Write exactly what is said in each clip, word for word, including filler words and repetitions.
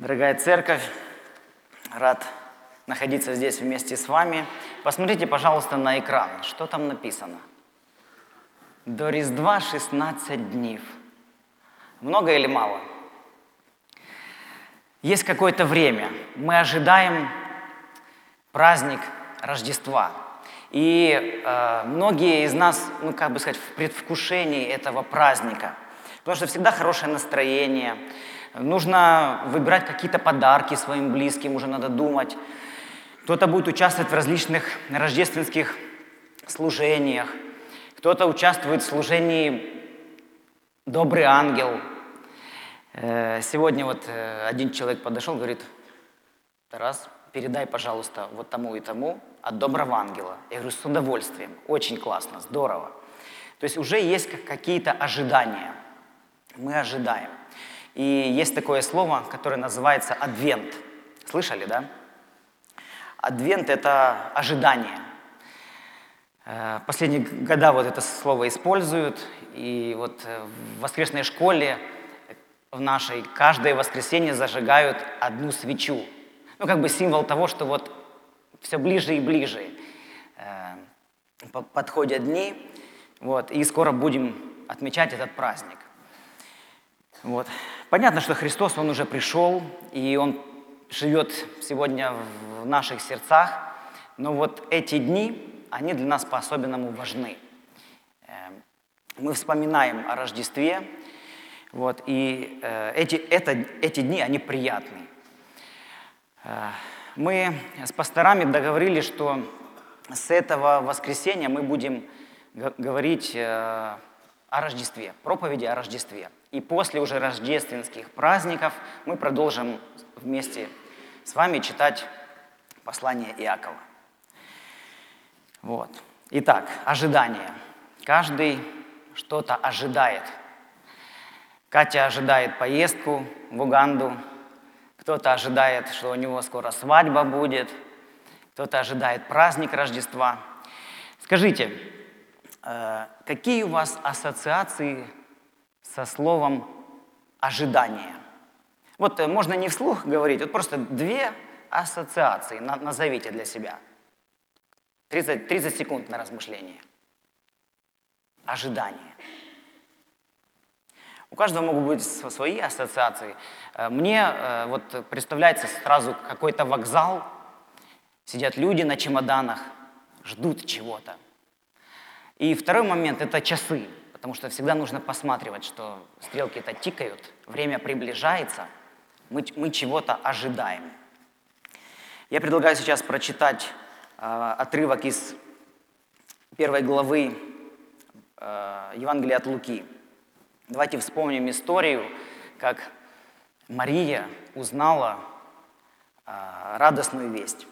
Дорогая церковь, рад находиться здесь вместе с вами. Посмотрите, пожалуйста, на экран, что там написано. До Різдва шестнадцать дней. Много или мало? Есть какое-то время. Мы ожидаем праздник Рождества. И э, многие из нас, ну как бы сказать, в предвкушении этого праздника. Потому что всегда хорошее настроение. Нужно выбирать какие-то подарки своим близким, уже надо думать. Кто-то будет участвовать в различных рождественских служениях. Кто-то участвует в служении «Добрый ангел». Сегодня вот один человек подошел, говорит: «Тарас, передай, пожалуйста, вот тому и тому от доброго ангела». Я говорю: с удовольствием, очень классно, здорово. То есть уже есть какие-то ожидания. Мы ожидаем. И есть такое слово, которое называется адвент. Слышали, да? Адвент – это ожидание. Последние года вот это слово используют. И вот в воскресной школе в нашей каждое воскресенье зажигают одну свечу. Ну, как бы символ того, что вот все ближе и ближе подходят дни. Вот, и скоро будем отмечать этот праздник. Вот. Понятно, что Христос, Он уже пришел, и Он живет сегодня в наших сердцах, но вот эти дни, они для нас по-особенному важны. Мы вспоминаем о Рождестве, вот, и эти, это, эти дни, они приятны. Мы с пасторами договорились, что с этого воскресенья мы будем говорить о Рождестве, проповеди о Рождестве. И после уже рождественских праздников мы продолжим вместе с вами читать послание Иакова. Вот. Итак, ожидание. Каждый что-то ожидает. Катя ожидает поездку в Уганду, кто-то ожидает, что у него скоро свадьба будет, кто-то ожидает праздник Рождества. Скажите, какие у вас ассоциации со словом «ожидание»? Вот можно не вслух говорить, вот просто две ассоциации назовите для себя. тридцать, тридцать секунд на размышление. Ожидание. У каждого могут быть свои ассоциации. Мне вот представляется сразу какой-то вокзал, сидят люди на чемоданах, ждут чего-то. И второй момент – это часы, потому что всегда нужно посматривать, что стрелки-то тикают, время приближается, мы, мы чего-то ожидаем. Я предлагаю сейчас прочитать э, отрывок из первой главы э, Евангелия от Луки. Давайте вспомним историю, как Мария узнала э, радостную весть.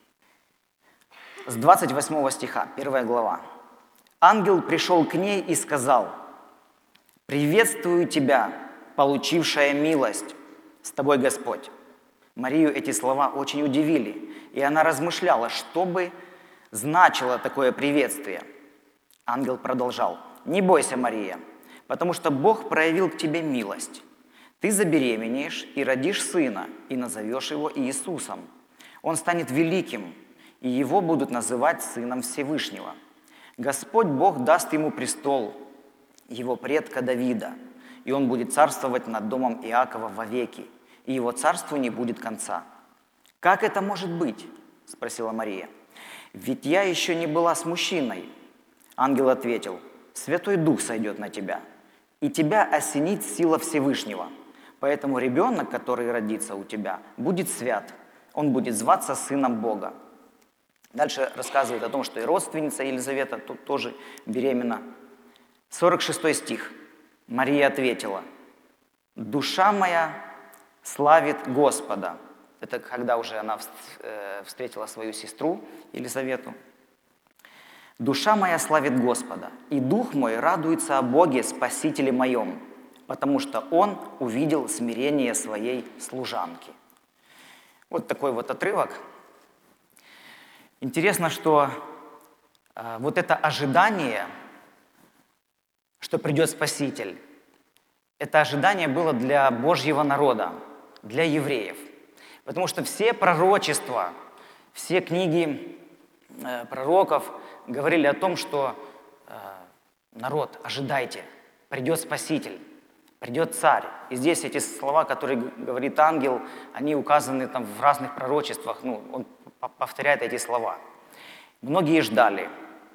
С двадцать восьмого стиха, первая глава. «Ангел пришел к ней и сказал: „Приветствую тебя, получившая милость, с тобой Господь“». Марию эти слова очень удивили, и она размышляла, что бы значило такое приветствие. Ангел продолжал: «Не бойся, Мария, потому что Бог проявил к тебе милость. Ты забеременеешь и родишь сына, и назовешь его Иисусом. Он станет великим, и его будут называть Сыном Всевышнего. Господь Бог даст ему престол его предка Давида, и он будет царствовать над домом Иакова вовеки, и его царству не будет конца». «Как это может быть?» – спросила Мария. «Ведь я еще не была с мужчиной». Ангел ответил: «Святой Дух сойдет на тебя, и тебя осенит сила Всевышнего. Поэтому ребенок, который родится у тебя, будет свят, он будет зваться Сыном Бога». Дальше рассказывает о том, что и родственница Елизавета тут тоже беременна. сорок шестой стих. Мария ответила: «Душа моя славит Господа». Это когда уже она встретила свою сестру Елизавету. «Душа моя славит Господа, и дух мой радуется о Боге, Спасителе моем, потому что Он увидел смирение своей служанки». Вот такой вот отрывок. Интересно, что э, вот это ожидание, что придет Спаситель, это ожидание было для Божьего народа. для евреев. Потому что все пророчества, все книги э, пророков говорили о том, что э, народ, ожидайте, придет Спаситель, придет Царь. И здесь эти слова, которые говорит ангел, они указаны там в разных пророчествах. Ну, он повторяет эти слова. Многие ждали.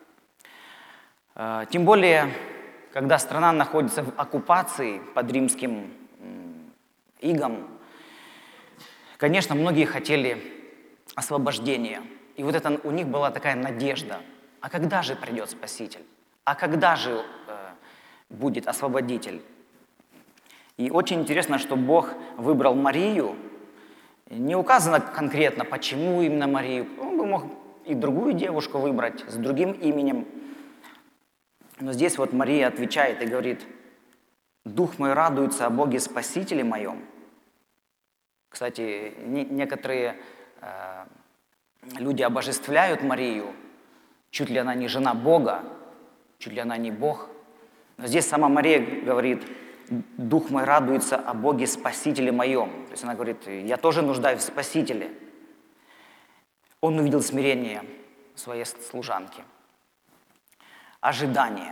Э, тем более, когда страна находится в оккупации под римским игом, конечно, многие хотели освобождения. И вот это у них была такая надежда. А когда же придет Спаситель? А когда же э, будет Освободитель? И очень интересно, что Бог выбрал Марию. Не указано конкретно, почему именно Марию. Он бы мог и другую девушку выбрать с другим именем. Но здесь вот Мария отвечает и говорит: «Дух мой радуется о Боге Спасителе моем». Кстати, не, некоторые э, люди обожествляют Марию, чуть ли она не жена Бога, чуть ли она не Бог. Но здесь сама Мария говорит: «Дух мой радуется о Боге Спасителе моем». То есть она говорит: я тоже нуждаюсь в Спасителе. Он увидел смирение своей служанки. Ожидание.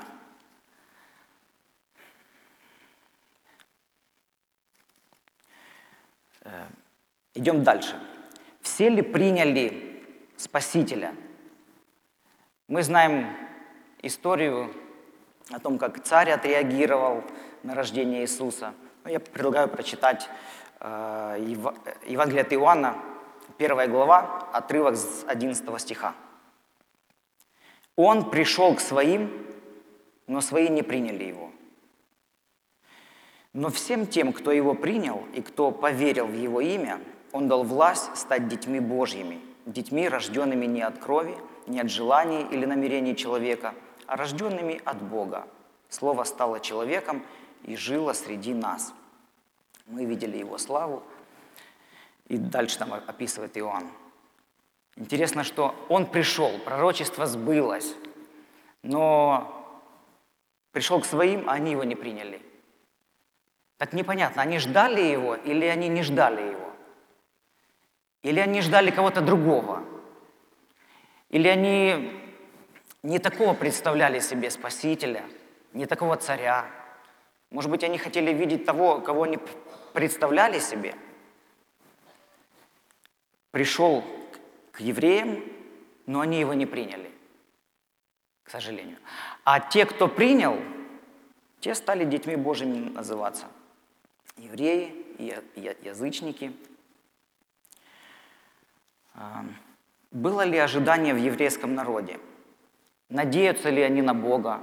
Идем дальше. Все ли приняли Спасителя? Мы знаем историю о том, как царь отреагировал на рождение Иисуса. Я предлагаю прочитать э, Евангелие от Иоанна, первая глава, отрывок с одиннадцатого стиха. «Он пришел к своим, но свои не приняли его. Но всем тем, кто его принял и кто поверил в его имя, он дал власть стать детьми Божьими, детьми, рожденными не от крови, не от желаний или намерений человека, а рожденными от Бога. Слово стало человеком и жило среди нас. Мы видели его славу». И дальше там описывает Иоанн. Интересно, что он пришел, пророчество сбылось, но пришел к своим, а они его не приняли. Так непонятно, они ждали его или они не ждали его? Или они ждали кого-то другого? Или они не такого представляли себе Спасителя, не такого царя? Может быть, они хотели видеть того, кого они представляли себе? Пришел к евреям, но они его не приняли, к сожалению. А те, кто принял, те стали детьми Божьими называться. Евреи и язычники. Было ли ожидание в еврейском народе? Надеются ли они на Бога?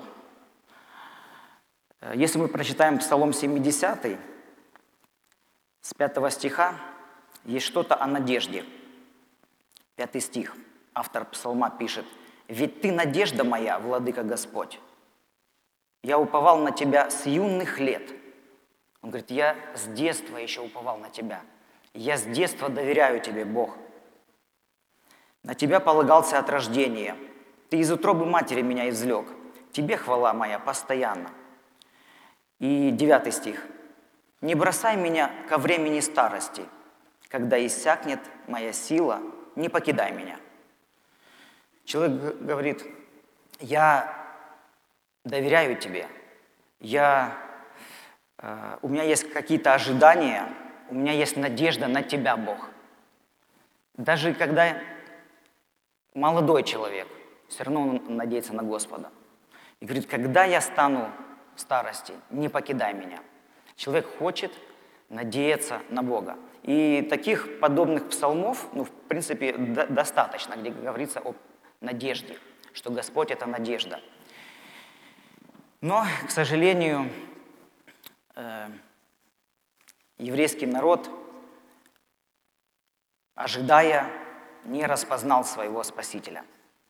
Если мы прочитаем Псалом семидесятый, с пятого стиха, есть что-то о надежде. Пятый стих. Автор псалма пишет: «Ведь ты надежда моя, владыка Господь. Я уповал на тебя с юных лет». Он говорит: я с детства еще уповал на тебя. Я с детства доверяю тебе, Бог. На тебя полагался от рождения. Ты из утробы матери меня извлек. Тебе хвала моя постоянно. И девятый стих. «Не бросай меня ко времени старости. Когда иссякнет моя сила, не покидай меня». Человек говорит: я доверяю тебе, я, э, у меня есть какие-то ожидания, у меня есть надежда на тебя, Бог. Даже когда молодой человек, все равно он надеется на Господа. И говорит: когда я стану в старости, не покидай меня. Человек хочет надеяться на Бога. И таких подобных псалмов, ну, в принципе, до- достаточно, где говорится о надежде, что Господь – это надежда. Но, к сожалению, э, еврейский народ, ожидая, не распознал своего Спасителя.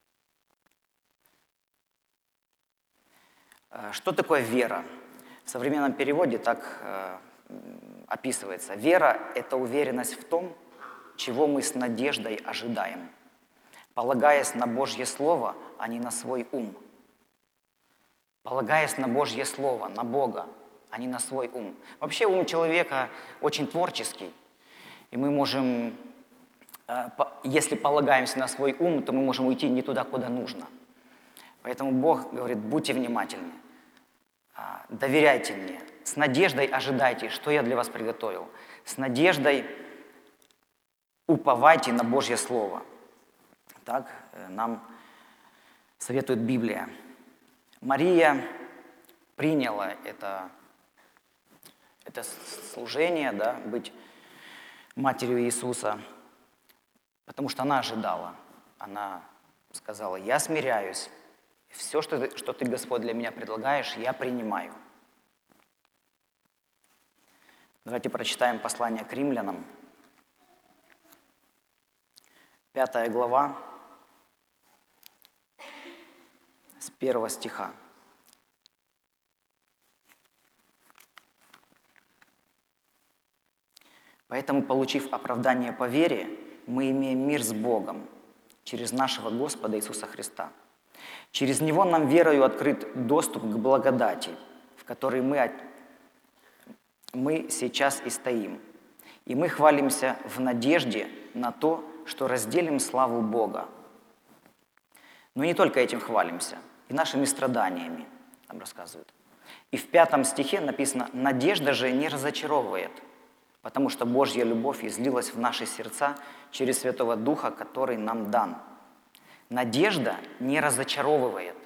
Э, Что такое вера? В современном переводе так э, описывается. Вера – это уверенность в том, чего мы с надеждой ожидаем, полагаясь на Божье Слово, а не на свой ум. Полагаясь на Божье Слово, на Бога, а не на свой ум. Вообще ум человека очень творческий. И мы можем, если полагаемся на свой ум, то мы можем уйти не туда, куда нужно. Поэтому Бог говорит, будьте внимательны, доверяйте мне, с надеждой ожидайте, что я для вас приготовил. С надеждой уповайте на Божье Слово. Так нам советует Библия. Мария приняла это, это служение, да, быть матерью Иисуса, потому что она ожидала. Она сказала, я смиряюсь, все, что ты, что ты, Господь, для меня предлагаешь, я принимаю. Давайте прочитаем послание к римлянам, пятая глава, с первого стиха. Поэтому, получив оправдание по вере, мы имеем мир с Богом через нашего Господа Иисуса Христа. Через Него нам верою открыт доступ к благодати, в которой мы, мы сейчас и стоим. И мы хвалимся в надежде на то, что разделим славу Бога. Но не только этим хвалимся, и нашими страданиями, там рассказывают. И в пятом стихе написано, «Надежда же не разочаровывает, потому что Божья любовь излилась в наши сердца через Святого Духа, который нам дан». Надежда не разочаровывает.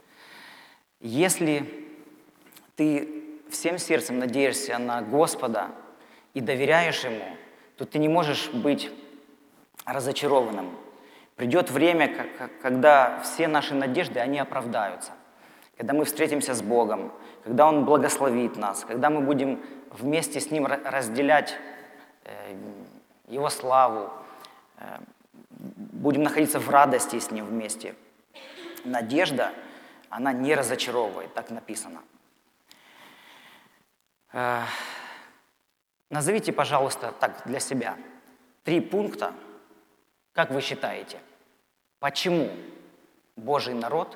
Если ты всем сердцем надеешься на Господа и доверяешь Ему, то ты не можешь быть разочарованным. Придет время, когда все наши надежды, они оправдаются. Когда мы встретимся с Богом, когда Он благословит нас, когда мы будем вместе с Ним разделять Его славу, будем находиться в радости с Ним вместе. Надежда, она не разочаровывает, так написано. Назовите, пожалуйста, так для себя три пункта, как вы считаете, почему Божий народ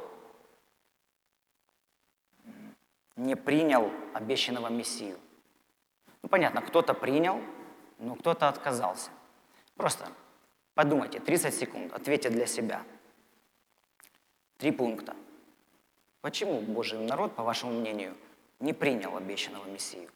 не принял обещанного Мессию? Ну, понятно, кто-то принял, но кто-то отказался. Просто подумайте, тридцать секунд, ответьте для себя. Три пункта. Почему Божий народ, по вашему мнению, не принял обещанного Мессию?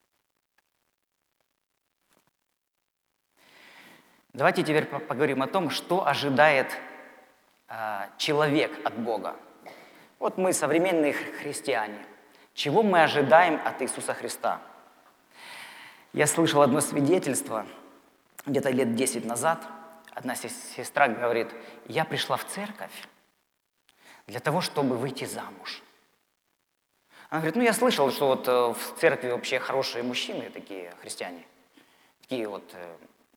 Давайте теперь поговорим о том, что ожидает э, человек от Бога. Вот мы, современные христиане, чего мы ожидаем от Иисуса Христа? Я слышал одно свидетельство где-то лет десять назад. Одна сестра говорит, я пришла в церковь для того, чтобы выйти замуж. Она говорит, ну я слышала, что вот в церкви вообще хорошие мужчины, такие христиане, такие вот э,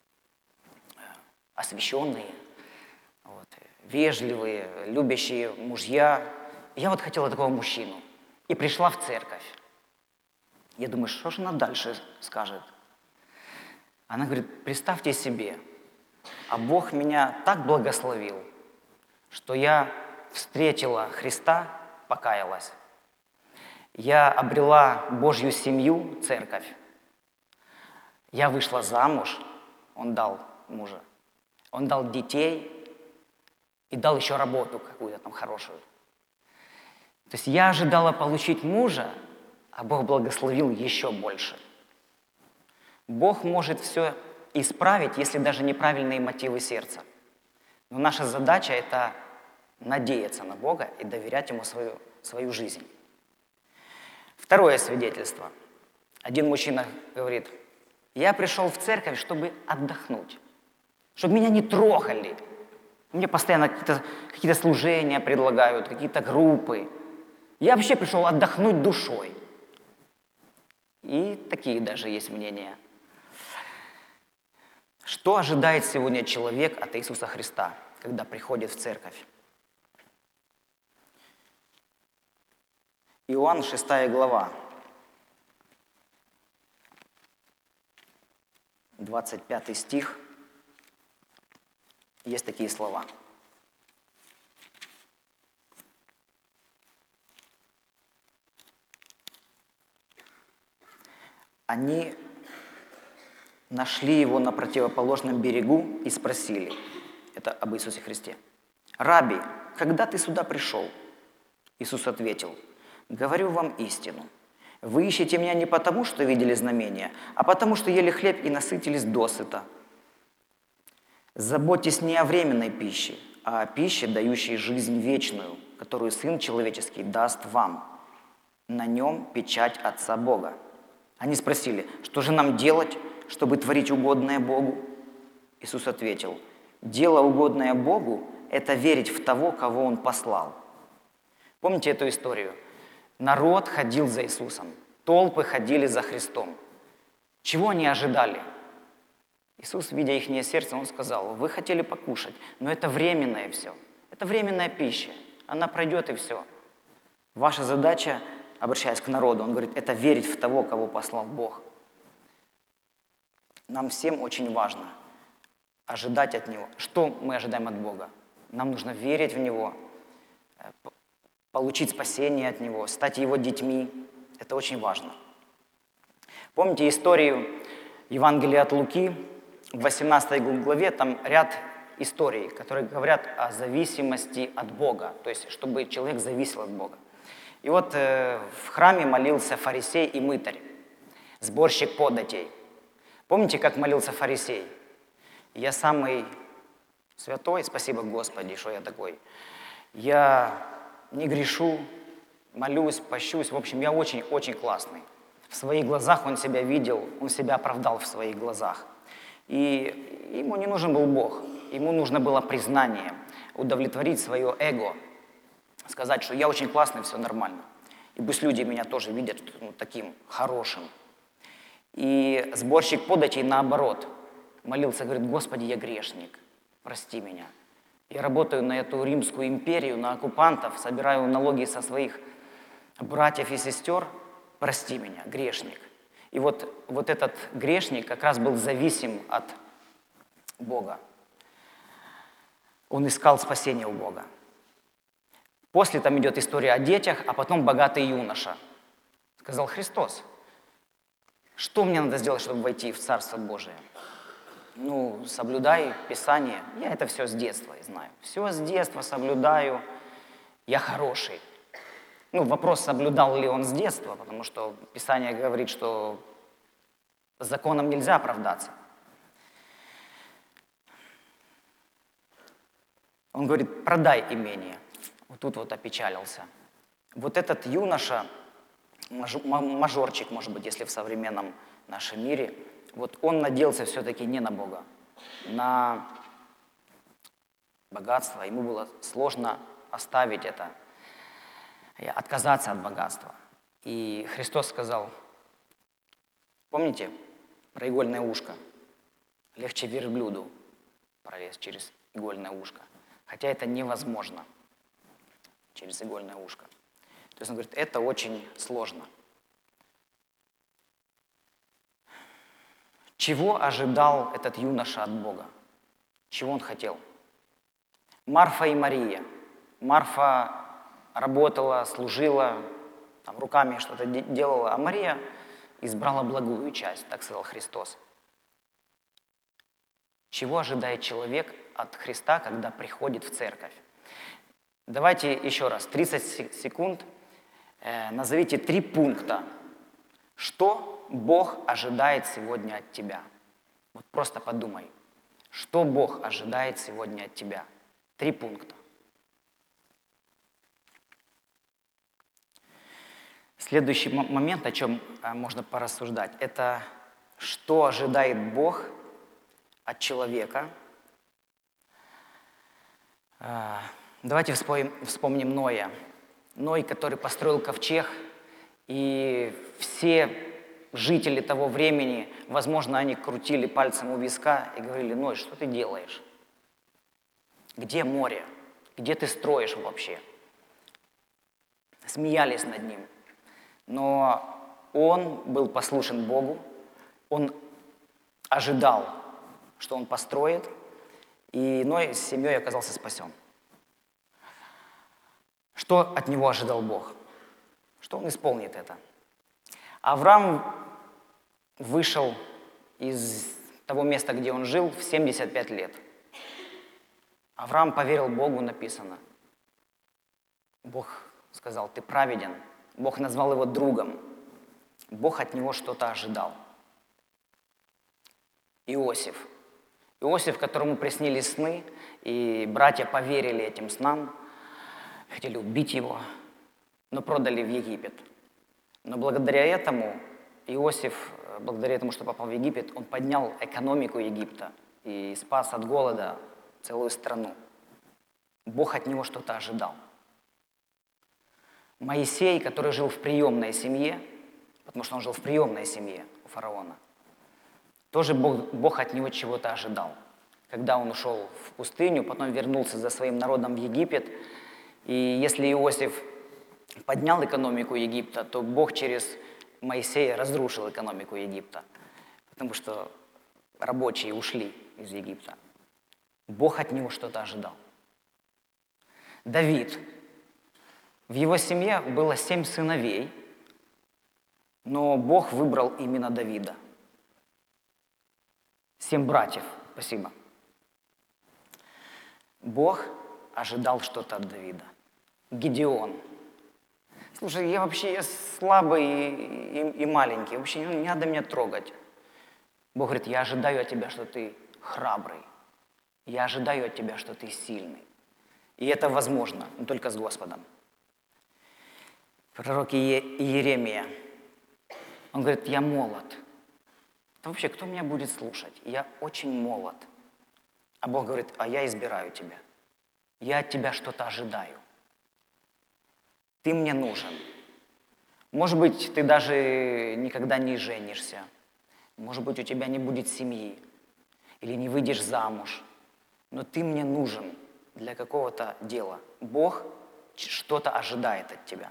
освященные, вот, вежливые, любящие мужья. Я вот хотела такого мужчину и пришла в церковь. Я думаю, что же она дальше скажет? Она говорит, представьте себе, а Бог меня так благословил, что я встретила Христа, покаялась. Я обрела Божью семью, церковь. Я вышла замуж, Он дал мужа. Он дал детей и дал еще работу какую-то там хорошую. То есть я ожидала получить мужа, а Бог благословил еще больше. Бог может все исправить, если даже неправильные мотивы сердца. Но наша задача – это надеяться на Бога и доверять Ему свою, свою жизнь. Второе свидетельство. Один мужчина говорит, я пришел в церковь, чтобы отдохнуть, чтобы меня не трогали. Мне постоянно какие-то, какие-то служения предлагают, какие-то группы. Я вообще пришел отдохнуть душой. И такие даже есть мнения. Что ожидает сегодня человек от Иисуса Христа, когда приходит в церковь? Иоанн, шестая глава, двадцать пятый стих, есть такие слова. Они нашли его на противоположном берегу и спросили, это об Иисусе Христе: «Раби, когда ты сюда пришел?» Иисус ответил: «Говорю вам истину. Вы ищете меня не потому, что видели знамения, а потому, что ели хлеб и насытились досыта. Заботьтесь не о временной пище, а о пище, дающей жизнь вечную, которую Сын Человеческий даст вам. На нем печать Отца Бога». Они спросили: «Что же нам делать, чтобы творить угодное Богу?» Иисус ответил: «Дело, угодное Богу, это верить в того, кого Он послал». Помните эту историю? Народ ходил за Иисусом, толпы ходили за Христом. Чего они ожидали? Иисус, видя их сердце, Он сказал: «Вы хотели покушать, но это временное все. Это временная пища. Она пройдет и все. Ваша задача, обращаясь к народу, Он говорит, это верить в того, кого послал Бог». Нам всем очень важно ожидать от Него. Что мы ожидаем от Бога? Нам нужно верить в Него, получить спасение от Него, стать Его детьми. Это очень важно. Помните историю Евангелия от Луки? В восемнадцатой главе там ряд историй, которые говорят о зависимости от Бога, то есть чтобы человек зависел от Бога. И вот э, в храме молился фарисей и мытарь, сборщик податей. Помните, как молился фарисей? «Я самый святой, спасибо Господи, что я такой. Я не грешу, молюсь, пощусь. В общем, я очень-очень классный». В своих глазах он себя видел, он себя оправдал в своих глазах. И ему не нужен был Бог, ему нужно было признание, удовлетворить свое эго, сказать, что я очень классный, все нормально. И пусть люди меня тоже видят ну, таким хорошим. И сборщик податей наоборот молился, говорит: «Господи, я грешник, прости меня. Я работаю на эту Римскую империю, на оккупантов, собираю налоги со своих братьев и сестер, прости меня, грешник». И вот, вот этот грешник как раз был зависим от Бога. Он искал спасения у Бога. После там идет история о детях, а потом богатый юноша. Сказал Христос: «Что мне надо сделать, чтобы войти в Царство Божие?» Ну, соблюдай Писание. Я это все с детства знаю. Все с детства соблюдаю. Я хороший. Ну, вопрос, соблюдал ли он с детства, потому что Писание говорит, что законом нельзя оправдаться. Он говорит: «Продай имение». Вот тут вот опечалился. Вот этот юноша, мажорчик, может быть, если в современном нашем мире, вот он надеялся все-таки не на Бога, на богатство. Ему было сложно оставить это, отказаться от богатства. И Христос сказал, помните про игольное ушко? Легче верблюду пролезть через игольное ушко. Хотя это невозможно через игольное ушко. То есть он говорит, это очень сложно. Чего ожидал этот юноша от Бога? Чего он хотел? Марфа и Мария. Марфа работала, служила, там, руками что-то делала, а Мария избрала благую часть, так сказал Христос. Чего ожидает человек от Христа, когда приходит в церковь? Давайте еще раз, тридцать секунд, э, назовите три пункта, что Бог ожидает сегодня от тебя. Вот просто подумай, что Бог ожидает сегодня от тебя. Три пункта. Следующий момент, о чем можно порассуждать, это что ожидает Бог от человека. Давайте вспомним, вспомним Ноя. Ной, который построил ковчег, и все жители того времени, возможно, они крутили пальцем у виска и говорили, Ной, что ты делаешь? Где море? Где ты строишь вообще? Смеялись над ним. Но он был послушен Богу, он ожидал, что он построит, и Ной с семьей оказался спасен. Что от него ожидал Бог? Что он исполнит это? Авраам вышел из того места, где он жил, в семьдесят пять лет. Авраам поверил Богу, написано. Бог сказал, ты праведен. Бог назвал его другом. Бог от него что-то ожидал. Иосиф. Иосиф, которому приснились сны, и братья поверили этим снам, хотели убить его, но продали в Египет. Но благодаря этому Иосиф, благодаря тому, что попал в Египет, он поднял экономику Египта и спас от голода целую страну. Бог от него что-то ожидал. Моисей, который жил в приемной семье, потому что он жил в приемной семье у фараона, тоже Бог, Бог от него чего-то ожидал. Когда он ушел в пустыню, потом вернулся за своим народом в Египет, и если Иосиф поднял экономику Египта, то Бог через Моисея разрушил экономику Египта, потому что рабочие ушли из Египта. Бог от него что-то ожидал. Давид. В его семье было семь сыновей, но Бог выбрал именно Давида. Семь братьев. Спасибо. Бог ожидал что-то от Давида. Гедеон. Слушай, я вообще я слабый и, и, и маленький, вообще не надо меня трогать. Бог говорит, я ожидаю от тебя, что ты храбрый. Я ожидаю от тебя, что ты сильный. И это возможно, но только с Господом. Пророк Иеремия, он говорит, я молод. Да вообще, кто меня будет слушать? Я очень молод. А Бог говорит, а я избираю тебя. Я от тебя что-то ожидаю. Ты мне нужен. Может быть, ты даже никогда не женишься. Может быть, у тебя не будет семьи. Или не выйдешь замуж. Но ты мне нужен для какого-то дела. Бог что-то ожидает от тебя.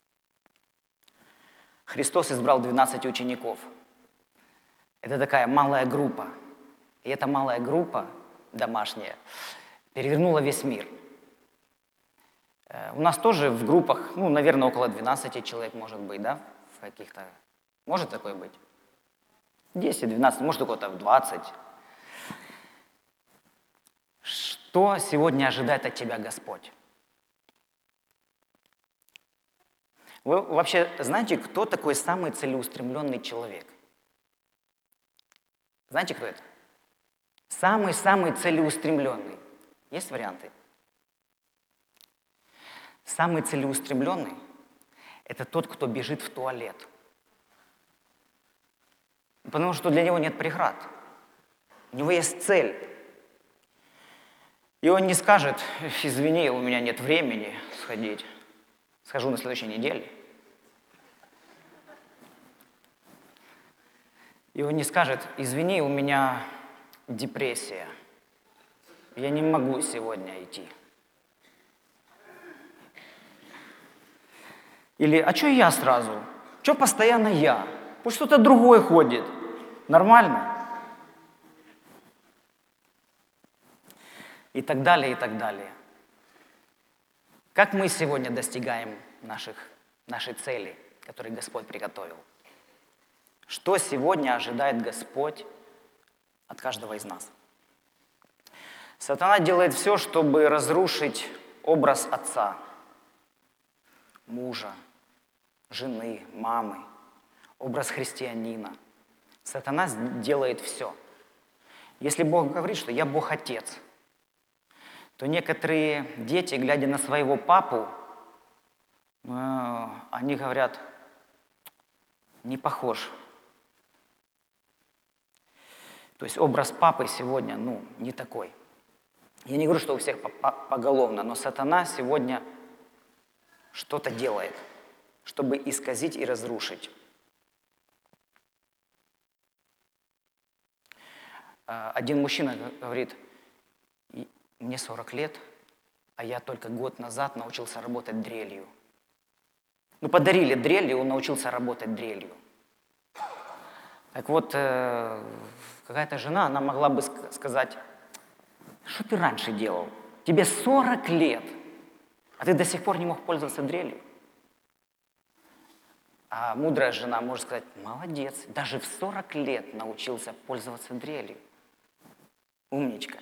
Христос избрал двенадцать учеников. Это такая малая группа. И эта малая группа, домашняя, перевернула весь мир. У нас тоже в группах, ну, наверное, около двенадцати человек может быть, да? В каких-то... Может такое быть? десять-двенадцать, может, у кого-то двадцать. Что сегодня ожидает от тебя Господь? Вы вообще знаете, кто такой самый целеустремленный человек? Знаете, кто это? Самый-самый целеустремленный. Есть варианты? Самый целеустремленный – это тот, кто бежит в туалет. Потому что для него нет преград. У него есть цель. И он не скажет, извини, у меня нет времени сходить. Схожу на следующей неделе. И он не скажет, извини, у меня депрессия. Я не могу сегодня идти. Или, а что я сразу? Что постоянно я? Пусть что-то другое ходит. Нормально? И так далее, и так далее. Как мы сегодня достигаем наших, нашей цели, которую Господь приготовил? Что сегодня ожидает Господь от каждого из нас? Сатана делает все, чтобы разрушить образ отца, мужа, жены, мамы, образ христианина. Сатана делает все. Если Бог говорит, что я Бог-Отец, то некоторые дети, глядя на своего папу, они говорят, не похож. То есть образ папы сегодня, ну, не такой. Я не говорю, что у всех поголовно, но сатана сегодня что-то делает, чтобы исказить и разрушить. Один мужчина говорит, мне сорок лет, а я только год назад научился работать дрелью. Ну, подарили дрель, и он научился работать дрелью. Так вот, какая-то жена, она могла бы сказать, что ты раньше делал? Тебе сорок лет, а ты до сих пор не мог пользоваться дрелью. А мудрая жена может сказать: молодец, даже в сорок лет научился пользоваться дрелью. Умничка.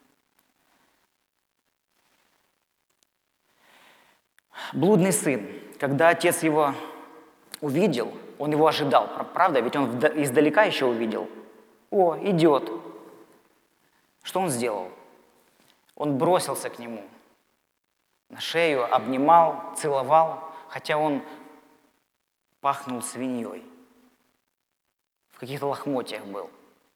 Блудный сын, когда отец его увидел, он его ожидал, правда? Ведь он издалека еще увидел. О, идет. Что он сделал? Он бросился к нему на шею, обнимал, целовал, хотя он пахнул свиньей, в каких-то лохмотьях был.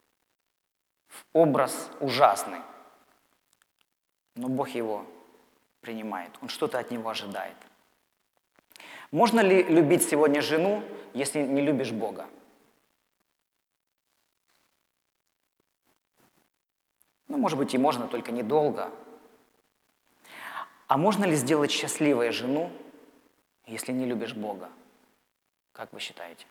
Образ ужасный. Но Бог его принимает, он что-то от него ожидает. Можно ли любить сегодня жену, если не любишь Бога? Ну, может быть, и можно, только недолго. А можно ли сделать счастливой жену, если не любишь Бога? Как вы считаете?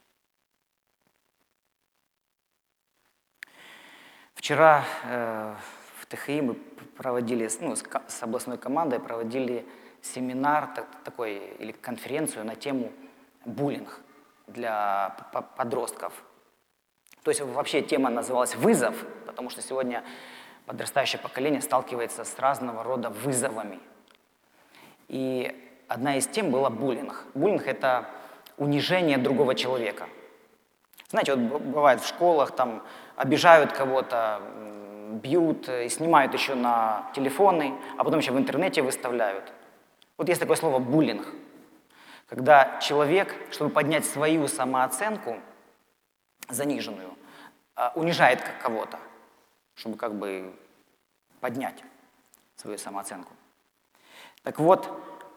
Вчера э, в ТХИ мы проводили, ну, с, с областной командой проводили семинар так, такой, или конференцию на тему буллинг для подростков. То есть вообще тема называлась «Вызов», потому что сегодня подрастающее поколение сталкивается с разного рода вызовами. И одна из тем была буллинг. Буллинг – это унижение другого человека. Знаете, вот бывает в школах, там обижают кого-то, бьют и снимают еще на телефоны, а потом еще в интернете выставляют. Вот есть такое слово «буллинг», когда человек, чтобы поднять свою самооценку, заниженную, унижает кого-то, чтобы как бы поднять свою самооценку. Так вот,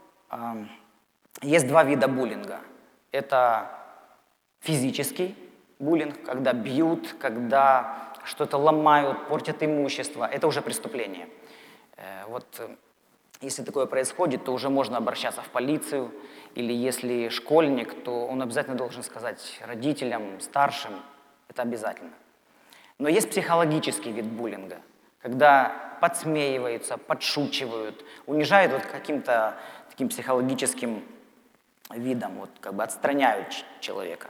есть два вида буллинга. Это физический буллинг, когда бьют, когда что-то ломают, портят имущество. Это уже преступление. Вот если такое происходит, то уже можно обращаться в полицию. Или если школьник, то он обязательно должен сказать родителям, старшим. Это обязательно. Но есть психологический вид буллинга, когда подсмеиваются, подшучивают, унижают вот каким-то таким психологическим видом, вот как бы отстраняют человека.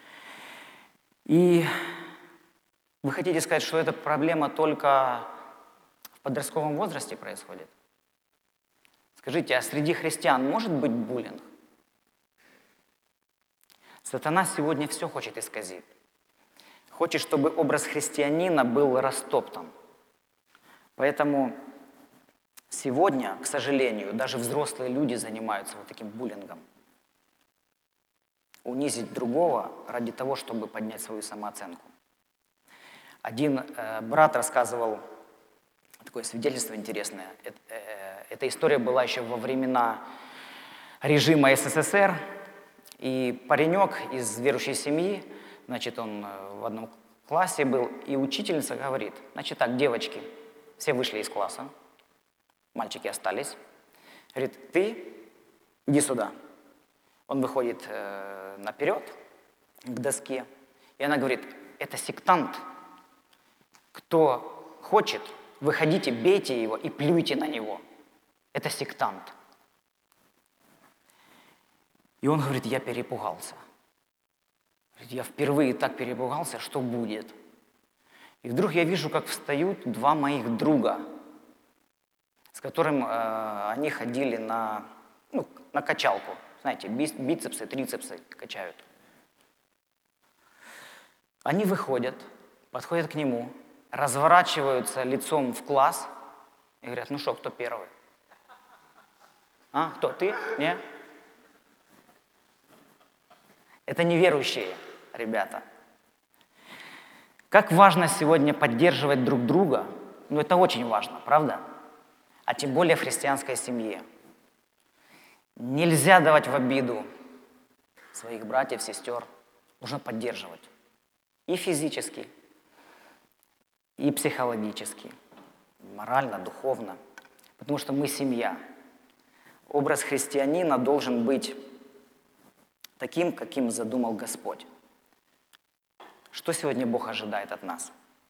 И вы хотите сказать, что эта проблема только в подростковом возрасте происходит? Скажите, а среди христиан может быть буллинг? Сатана сегодня все хочет исказить. Хочет, чтобы образ христианина был растоптан. Поэтому сегодня, к сожалению, даже взрослые люди занимаются вот таким буллингом. Унизить другого ради того, чтобы поднять свою самооценку. Один э, брат рассказывал такое свидетельство интересное. Это, э, эта история была еще во времена режима СССР. И паренек из верующей семьи, значит, он в одном классе был, и учительница говорит: значит так, девочки, все вышли из класса, мальчики остались. Говорит: ты иди сюда. Он выходит э, наперед к доске, и она говорит: это сектант. Кто хочет, выходите, бейте его и плюйте на него. Это сектант. И он говорит: я перепугался. Говорит, я впервые так перепугался, что будет. И вдруг я вижу, как встают два моих друга, с которым э, они ходили на, ну, на качалку. Знаете, бицепсы, трицепсы качают. Они выходят, подходят к нему, разворачиваются лицом в класс и говорят: ну что, кто первый? А, кто, ты? Не? Это неверующие ребята. Как важно сегодня поддерживать друг друга, ну это очень важно, правда? А тем более в христианской семье. Нельзя давать в обиду своих братьев, сестер. Нужно поддерживать. И физически, и психологически, морально, духовно. Потому что мы семья. Образ христианина должен быть таким, каким задумал Господь. Что сегодня Бог ожидает от нас?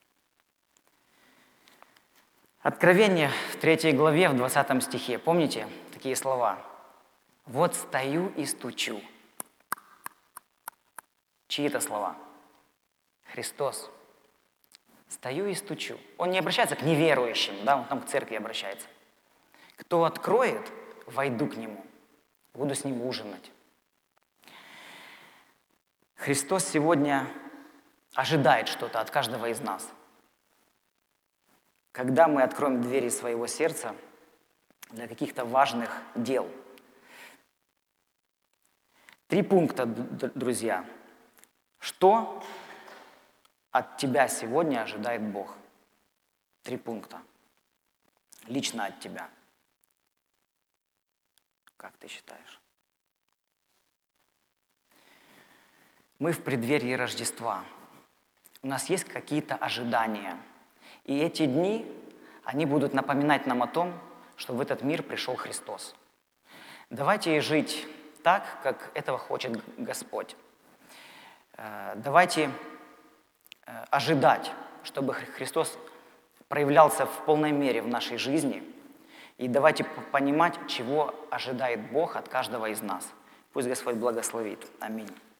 Откровение в третьей главе, в двадцатом стихе. Помните такие слова? «Вот стою и стучу. Чьи это слова? Христос. Стою и стучу. Он не обращается к неверующим, да, он там к церкви обращается. Кто откроет, войду к нему, буду с ним ужинать. Христос сегодня ожидает что-то от каждого из нас. Когда мы откроем двери своего сердца для каких-то важных дел. Три пункта, друзья. Что от тебя сегодня ожидает Бог? Три пункта. Лично от тебя. Как ты считаешь? Мы в преддверии Рождества. У нас есть какие-то ожидания. И эти дни, они будут напоминать нам о том, что в этот мир пришел Христос. Давайте жить так, как этого хочет Господь. Давайте ожидать, чтобы Христос проявлялся в полной мере в нашей жизни. И давайте понимать, чего ожидает Бог от каждого из нас. Пусть Господь благословит. Аминь.